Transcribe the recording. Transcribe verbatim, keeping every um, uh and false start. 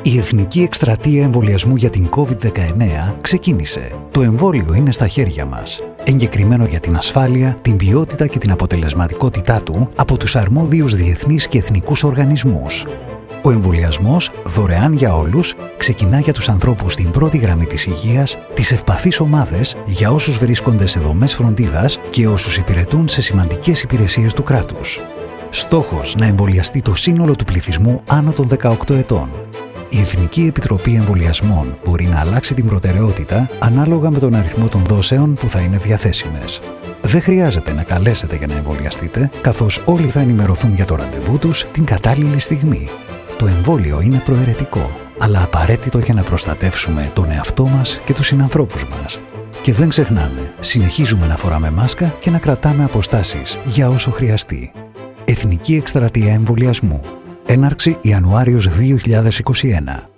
Η Εθνική Εκστρατεία Εμβολιασμού για την κόβιντ δεκαεννέα ξεκίνησε. Το εμβόλιο είναι στα χέρια μας. Εγκεκριμένο για την ασφάλεια, την ποιότητα και την αποτελεσματικότητά του από τους αρμόδιους διεθνείς και εθνικούς οργανισμούς. Ο εμβολιασμός, δωρεάν για όλους, ξεκινά για τους ανθρώπους στην πρώτη γραμμή της υγείας, τις ευπαθείς ομάδες, για όσους βρίσκονται σε δομές φροντίδας και όσους υπηρετούν σε σημαντικές υπηρεσίες του κράτους. Στόχος να εμβολιαστεί το σύνολο του πληθυσμού άνω των δεκαοκτώ ετών. Η Εθνική Επιτροπή Εμβολιασμών μπορεί να αλλάξει την προτεραιότητα ανάλογα με τον αριθμό των δόσεων που θα είναι διαθέσιμες. Δεν χρειάζεται να καλέσετε για να εμβολιαστείτε, καθώς όλοι θα ενημερωθούν για το ραντεβού τους την κατάλληλη στιγμή. Το εμβόλιο είναι προαιρετικό, αλλά απαραίτητο για να προστατεύσουμε τον εαυτό μας και τους συνανθρώπους μας. Και δεν ξεχνάμε, συνεχίζουμε να φοράμε μάσκα και να κρατάμε αποστάσεις για όσο χρειαστεί. Εθνική Εκστρατεία Εμβολιασμού. Έναρξη Ιανουάριος δύο χιλιάδες είκοσι ένα.